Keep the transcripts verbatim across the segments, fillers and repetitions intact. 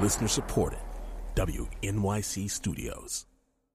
Listener supported. W N Y C Studios.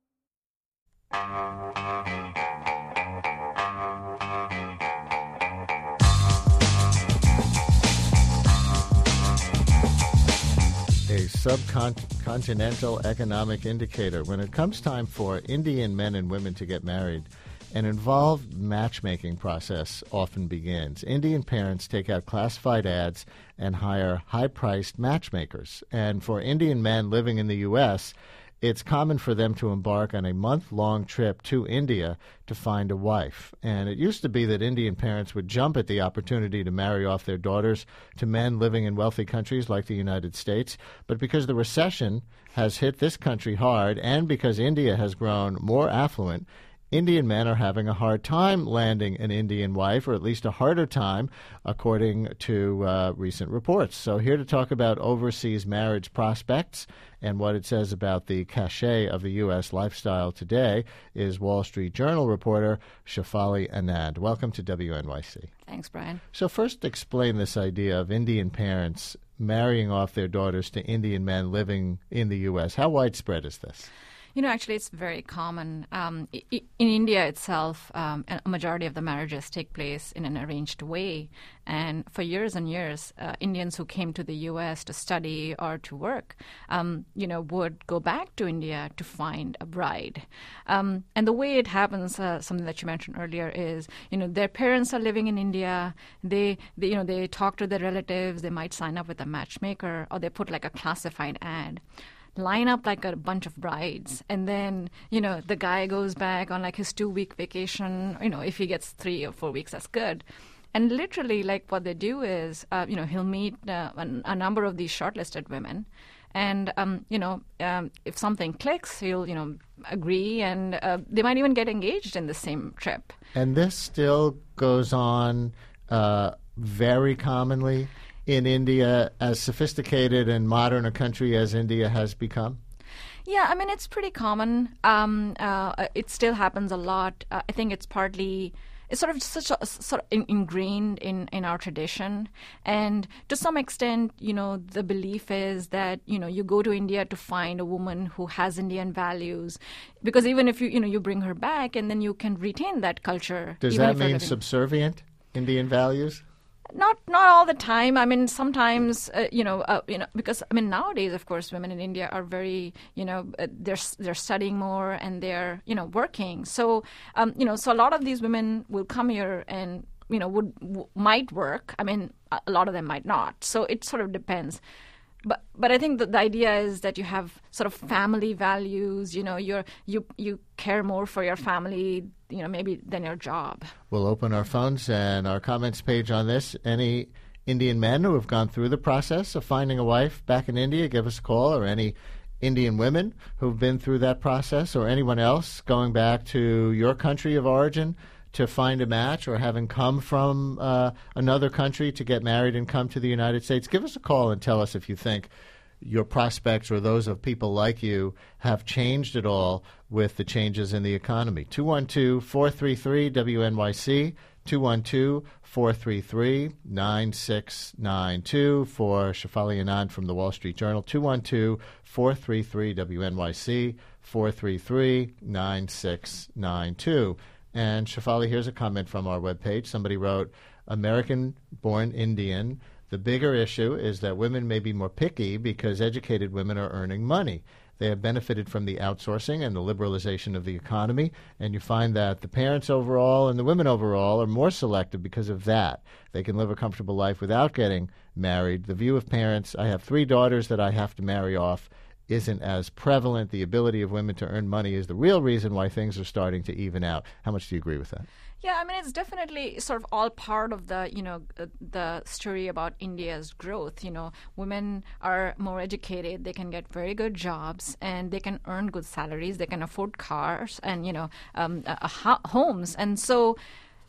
A subcontinental economic indicator. When it comes time for Indian men and women to get married, an involved matchmaking process often begins. Indian parents take out classified ads and hire high-priced matchmakers. And for Indian men living in the U S, it's common for them to embark on a month-long trip to India to find a wife. And it used to be that Indian parents would jump at the opportunity to marry off their daughters to men living in wealthy countries like the United States. But because the recession has hit this country hard and because India has grown more affluent, Indian men are having a hard time landing an Indian wife, or at least a harder time, according to uh, recent reports. So here to talk about overseas marriage prospects and what it says about the cachet of the U S lifestyle today is Wall Street Journal reporter Shefali Anand. Welcome to W N Y C. Thanks, Brian. So first explain this idea of Indian parents marrying off their daughters to Indian men living in the U S. How widespread is this? You know, actually, it's very common. Um, I- in India itself, um, a majority of the marriages take place in an arranged way. And for years and years, uh, Indians who came to the U S to study or to work, um, you know, would go back to India to find a bride. Um, and the way it happens, uh, something that you mentioned earlier, is, you know, their parents are living in India. They, they, you know, they talk to their relatives. They might sign up with a matchmaker, or they put like a classified ad. Line up like a bunch of brides, and then, you know, the guy goes back on like his two-week vacation. You know, if he gets three or four weeks, that's good. And literally, like, what they do is, uh, you know, he'll meet uh, a, a number of these shortlisted women, and, um, you know, um, if something clicks, he'll, you know, agree, and uh, they might even get engaged in the same trip. And this still goes on uh, very commonly in India, as sophisticated and modern a country as India has become? Yeah, I mean, it's pretty common. Um, uh, it still happens a lot. Uh, I think it's partly, it's sort of such a, sort of in, ingrained in, in our tradition. And to some extent, you know, the belief is that, you know, you go to India to find a woman who has Indian values, because even if you, you know, you bring her back and then you can retain that culture. Does even that if you're mean living- subservient Indian values? Not not all the time. I mean, sometimes, uh, you know, uh, you know, because I mean, nowadays, of course, women in India are very, you know, uh, they're they're studying more and they're, you know, working. So, um, you know, so a lot of these women will come here and, you know, would w- might work. I mean, a lot of them might not. So it sort of depends. But but I think that the idea is that you have sort of family values. You know, you're you you care more for your family, you know, maybe than your job. We'll open our phones and our comments page on this. Any Indian men who have gone through the process of finding a wife back in India, give us a call, or any Indian women who've been through that process, or anyone else going back to your country of origin to find a match, or having come from uh, another country to get married and come to the United States. Give us a call and tell us if you think your prospects or those of people like you have changed at all with the changes in the economy. two one two, four three three, W N Y C, two one two, four three three, nine six nine two for Shefali Anand from the Wall Street Journal, two one two, four three three, W N Y C, four three three, nine six nine two. And Shefali, here's a comment from our webpage. Somebody wrote, American-born Indian, the bigger issue is that women may be more picky because educated women are earning money. They have benefited from the outsourcing and the liberalization of the economy, and you find that the parents overall and the women overall are more selective because of that. They can live a comfortable life without getting married. The view of parents, I have three daughters that I have to marry off, isn't as prevalent. The ability of women to earn money is the real reason why things are starting to even out. How much do you agree with that? Yeah, I mean, it's definitely sort of all part of the, you know, uh, the story about India's growth. You know, women are more educated, they can get very good jobs, and they can earn good salaries, they can afford cars and, you know, um, uh, uh, homes. And so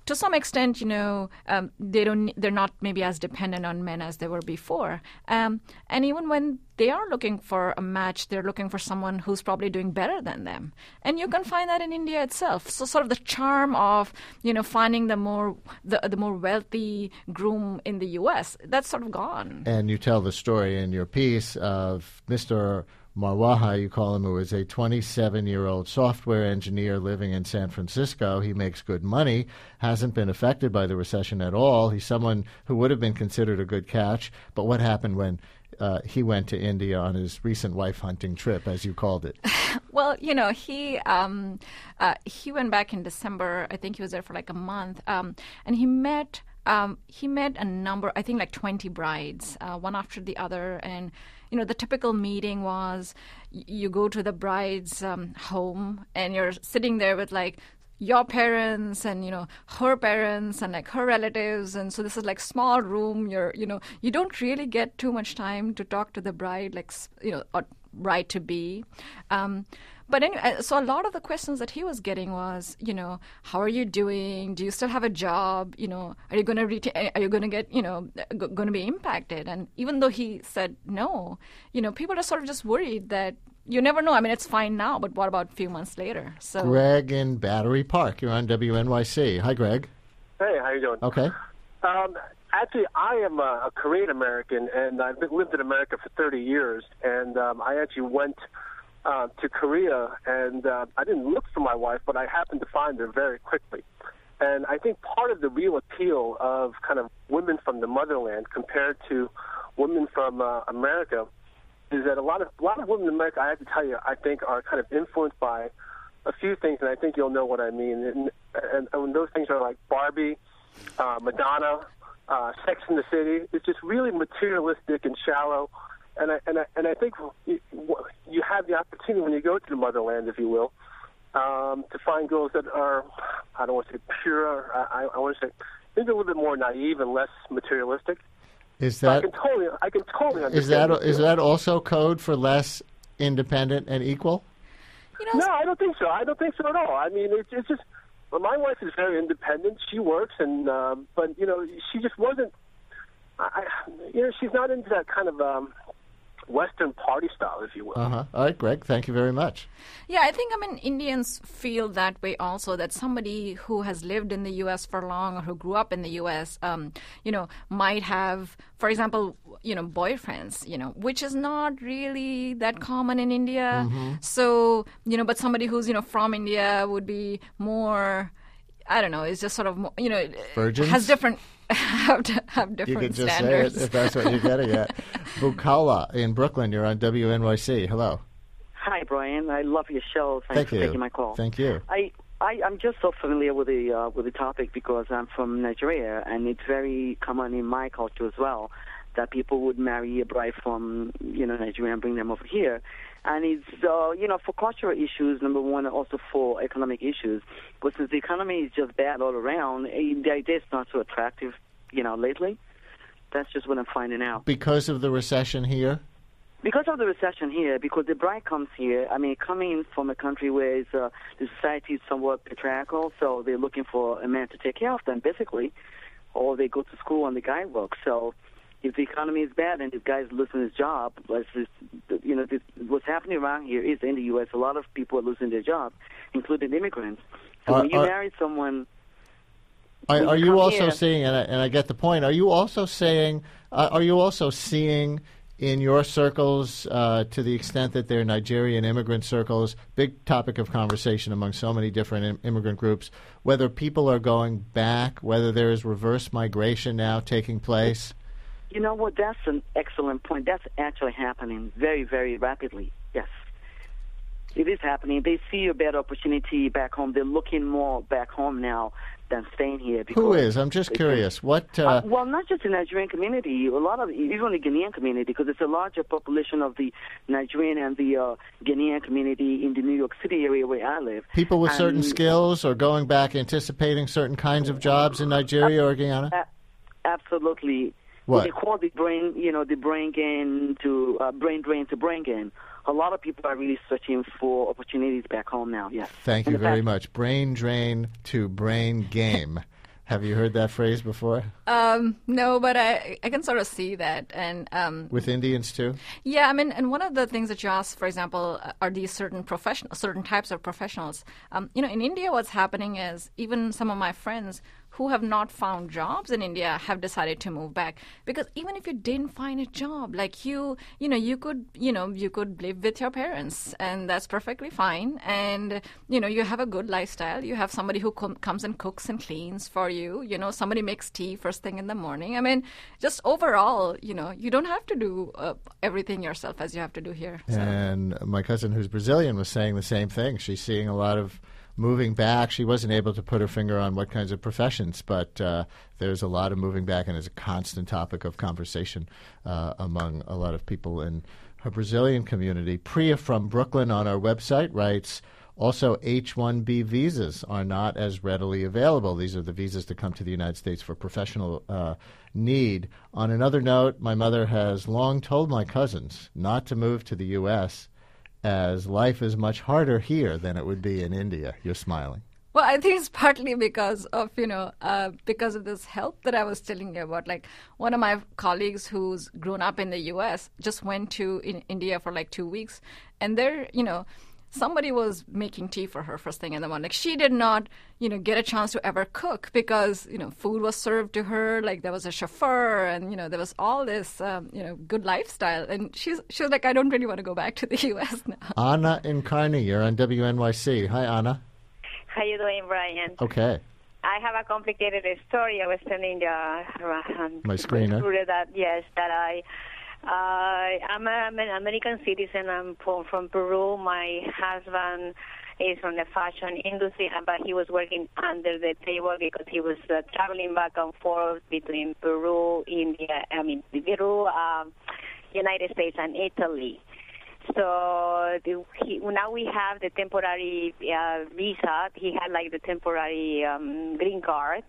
to some extent, you know, um, they don't, they're not maybe as dependent on men as they were before. Um, and even when they are looking for a match, they're looking for someone who's probably doing better than them. And you can find that in India itself. So sort of the charm of, you know, finding the more the, the more wealthy groom in the U S, that's sort of gone. And you tell the story in your piece of Mister Marwaha, you call him, who is a twenty-seven-year-old software engineer living in San Francisco. He makes good money, hasn't been affected by the recession at all. He's someone who would have been considered a good catch. But what happened when uh, he went to India on his recent wife-hunting trip, as you called it? Well, you know, he um, uh, he went back in December. I think he was there for like a month. Um, and he met... Um, he met a number, I think like twenty brides, uh, one after the other. And, you know, the typical meeting was y- you go to the bride's um, home and you're sitting there with like your parents and, you know, her parents and like her relatives. And so this is like small room. You're, you know, you don't really get too much time to talk to the bride, like, you know, or bride to be. Um, But anyway, so a lot of the questions that he was getting was, you know, how are you doing? Do you still have a job? You know, are you going to retain, are you going to get, you know, g- going to be impacted? And even though he said no, you know, people are sort of just worried that you never know. I mean, it's fine now, but what about a few months later? So Greg in Battery Park, you're on W N Y C. Hi, Greg. Hey, how you doing? Okay. Um, actually, I am a, a Korean American, and I've been, lived in America for thirty years, and um, I actually went Uh, to Korea, and uh, I didn't look for my wife, but I happened to find her very quickly. And I think part of the real appeal of kind of women from the motherland compared to women from uh, America is that a lot of a lot of women in America, I have to tell you, I think are kind of influenced by a few things, and I think you'll know what I mean. And, and, and those things are like Barbie, uh, Madonna, uh, Sex and the City. It's just really materialistic and shallow. And I, and I and I think you, you have the opportunity when you go to the motherland, if you will, um, to find girls that are, I don't want to say pure, I, I want to say maybe a little bit more naive and less materialistic. Is So that I can totally, I can totally understand. is that this is feeling. that also code for less independent and equal? you know, No, I don't think so. I don't think so at all. I mean, it's, it's just well, my wife is very independent. She works, and um, but you know, she just wasn't. I, you know, she's not into that kind of um, Western party style, if you will. Uh huh. All right, Greg. Thank you very much. Yeah, I think, I mean, Indians feel that way also, that somebody who has lived in the U S for long or who grew up in the U S, um, you know, might have, for example, you know, boyfriends, you know, which is not really that common in India. Mm-hmm. So, you know, but somebody who's, you know, from India would be more, I don't know, is just sort of, more, you know, Virgins? has different, have, to have You different could just standards. say it if that's what you're getting at. Bukala in Brooklyn, you're on W N Y C. Hello. Hi, Brian. I love your show. Thanks Thank for you. taking my call. Thank you. I, I, I'm just so familiar with the uh, with the topic because I'm from Nigeria, and it's very common in my culture as well that people would marry a bride from you know Nigeria and bring them over here, and it's uh, you know for cultural issues, number one, and also for economic issues. But since the economy is just bad all around, eh, the idea is not so attractive, you know, lately. That's just what I'm finding out. Because of the recession here? Because of the recession here, because the bride comes here, I mean, coming from a country where it's, uh, the society is somewhat patriarchal, so they're looking for a man to take care of them, basically, or they go to school and the guy works. So if the economy is bad and this guy's losing his job, let's just, you know, this, what's happening around here is in the U S, a lot of people are losing their jobs, including immigrants. So Are- when you are- marry someone... Are, When are you you come also here- seeing, and I, and I get the point, are you also saying, uh, are you also seeing in your circles, uh, to the extent that they're Nigerian immigrant circles, big topic of conversation among so many different im- immigrant groups, whether people are going back, whether there is reverse migration now taking place? You know what? That's an excellent point. That's actually happening very, very rapidly. Yes. It is happening. They see a better opportunity back home. They're looking more back home now than staying here. Because Who is? I'm just curious. What? Uh, Uh, well, not just the Nigerian community, a lot of, even the Ghanaian community, because it's a larger population of the Nigerian and the uh, Ghanaian community in the New York City area where I live. people with certain And- skills or going back anticipating certain kinds of jobs in Nigeria or Guyana? A- absolutely. What? They call the brain, you know, the brain gain to uh, brain drain to brain gain. A lot of people are really searching for opportunities back home now. Yes. Thank And you the very fact- much. Brain drain to brain game. Have you heard that phrase before? Um, no, but I I can sort of see that. And um, With Indians too? yeah, I mean, and one of the things that you asked, for example, uh, are these certain professional, certain types of professionals? Um, you know, in India, what's happening is even some of my friends who have not found jobs in India have decided to move back, because even if you didn't find a job, like you, you know, you could, you know, you could live with your parents, and that's perfectly fine. And you know, you have a good lifestyle. You have somebody who com- comes and cooks and cleans for you. You know, somebody makes tea first thing in the morning. I mean, just overall, you know, you don't have to do uh, everything yourself as you have to do here. So. And my cousin, who's Brazilian, was saying the same thing. She's seeing a lot of moving back. She wasn't able to put her finger on what kinds of professions, but uh, there's a lot of moving back, and it's a constant topic of conversation uh, among a lot of people in her Brazilian community. Priya from Brooklyn on our website writes, also H one B visas are not as readily available. These are the visas to come to the United States for professional uh, need. On another note, my mother has long told my cousins not to move to the U S as life is much harder here than it would be in India. You're smiling. Well, I think it's partly because of, you know, uh, because of this help that I was telling you about. Like, one of my colleagues who's grown up in the U S just went to in India for like two weeks. And there, you know, somebody was making tea for her first thing in the morning. Like, she did not, you know, get a chance to ever cook because, you know, food was served to her. Like, there was a chauffeur and, you know, there was all this, um, you know, good lifestyle. And she's she was like, I don't really want to go back to the U S now. Anna in Kearney, you're on W N Y C. Hi, Anna. How you doing, Brian? Okay. I have a complicated story. I was telling the um, My screener. that yes, that I uh, I'm, a, I'm an American citizen. I'm from, from Peru. My husband is from the fashion industry, but he was working under the table because he was uh, traveling back and forth between Peru, India, I mean Peru, um, United States, and Italy. So the, he, now we have the temporary uh, visa. He had like the temporary um, green card,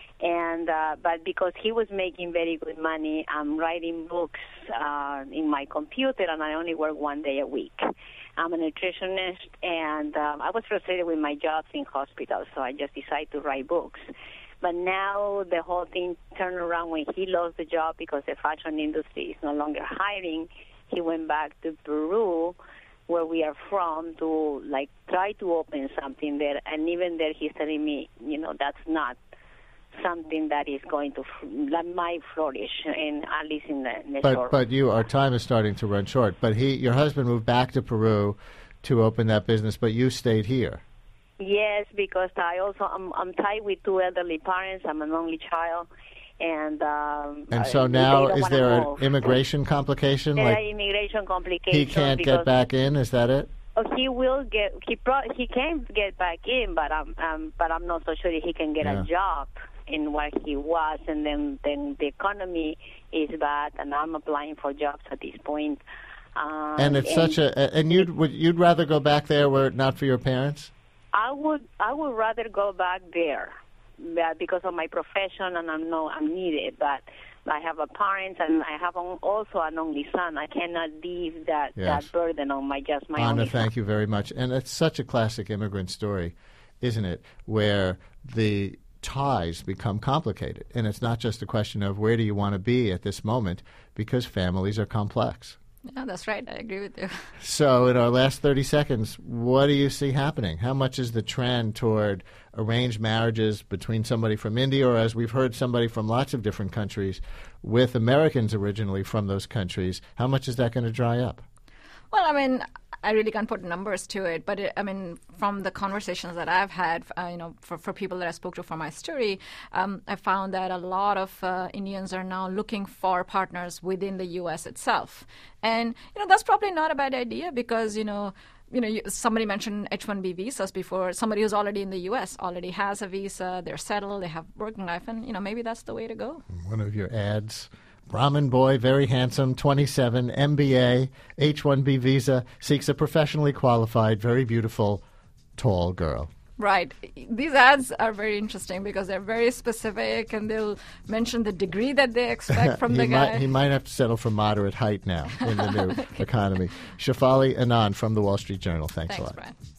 and uh, but because he was making very good money, I'm writing books uh, in my computer, and I only work one day a week. I'm a nutritionist, and um, I was frustrated with my jobs in hospitals, so I just decided to write books. But now the whole thing turned around when he lost the job because the fashion industry is no longer hiring. He went back to Peru, where we are from, to like try to open something there. And even there, he's telling me, you know, that's not something that is going to that might flourish, in at least in the, in the but, short. But you, our time is starting to run short. But he, your husband, moved back to Peru to open that business, but you stayed here. Yes, because I also I'm, I'm tied with two elderly parents. I'm an only child. And um, and so uh, now, is there an move. immigration complication? There like are immigration complications. He can't get back in. Is that it? Oh, he will get. He pro- he can get back in, but I'm um, but I'm not so sure that he can get yeah. a job in where he was. And then then the economy is bad, and I'm applying for jobs at this point. Um, and it's and such a. And you'd would you'd rather go back there were it not for your parents? I would I would rather go back there. Because of my profession, and I'm no, I'm needed. But I have a parent, and I have also an only son. I cannot leave that, yes. that burden on my just my Anna, only thank son. you very much. And it's such a classic immigrant story, isn't it? Where the ties become complicated, and it's not just a question of where do you want to be at this moment, because families are complex. Yeah, that's right. I agree with you. So in our last thirty seconds, what do you see happening? How much is the trend toward arranged marriages between somebody from India, or as we've heard, somebody from lots of different countries with Americans originally from those countries? How much is that going to dry up? Well, I mean, I really can't put numbers to it, but it, I mean, from the conversations that I've had, uh, you know, for, for people that I spoke to for my story, um, I found that a lot of uh, Indians are now looking for partners within the U S itself. And, you know, that's probably not a bad idea because, you know, you know, you, somebody mentioned H one B visas before. Somebody who's already in the U S already has a visa, they're settled, they have working life, and, you know, maybe that's the way to go. One of your ads. Brahmin boy, very handsome, twenty-seven, M B A, H one B visa, seeks a professionally qualified, very beautiful, tall girl. Right. These ads are very interesting because they're very specific, and they'll mention the degree that they expect from he the might, guy. He might have to settle for moderate height now in the new economy. Shefali Anand from the Wall Street Journal. Thanks, Thanks, a lot. Brian.